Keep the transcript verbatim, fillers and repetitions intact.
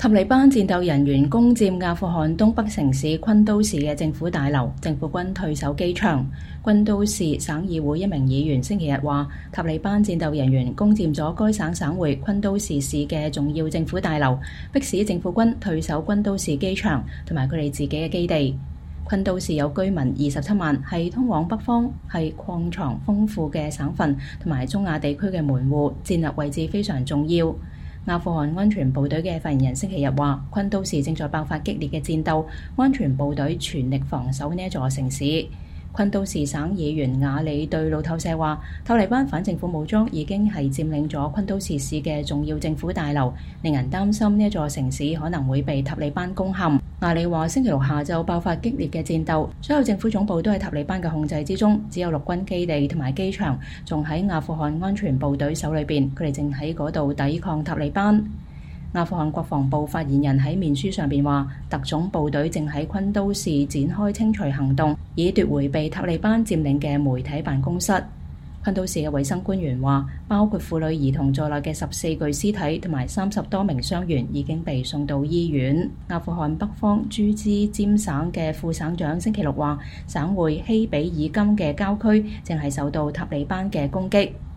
塔利班戰鬥人員攻佔阿富汗東北城市昆都士嘅政府大樓，政府軍退守機場。昆都士省議會一名議員星期日話，塔利班戰鬥人員攻佔咗該省省會昆都士市嘅重要政府大樓，迫使政府軍退守昆都士機場同埋佢哋自己嘅基地。昆都士有居民二十七萬，係通往北方、係礦藏豐富嘅省份同埋中亞地區嘅門戶，戰略位置非常重要。阿富汗安全部隊嘅發言人星期日話，昆都士正在爆發激烈嘅戰鬥，安全部隊全力防守呢一座城市。昆都士省議員瓦里對路透社話，塔利班反政府武裝已經係佔領咗昆都士市嘅重要政府大樓，令人擔心呢一座城市可能會被塔利班攻陷。瓦里話，星期六下晝爆發激烈嘅戰鬥，所有政府總部都喺塔利班嘅控制之中，只有陸軍基地同埋機場仲喺阿富汗安全部隊手裏邊，佢哋正喺嗰度抵抗塔利班。阿富汗國防部發言人喺面書上邊話，特種部隊正喺昆都士展開清除行動，以奪回被塔利班佔領嘅媒體辦公室。昆都士嘅衛生官員話，包括婦女兒童在內嘅十四具屍體同埋三十多名傷員已經被送到醫院。阿富汗北方朱茲詹省嘅副省長星期六話，省會希比爾金嘅郊區正係受到塔利班嘅攻擊。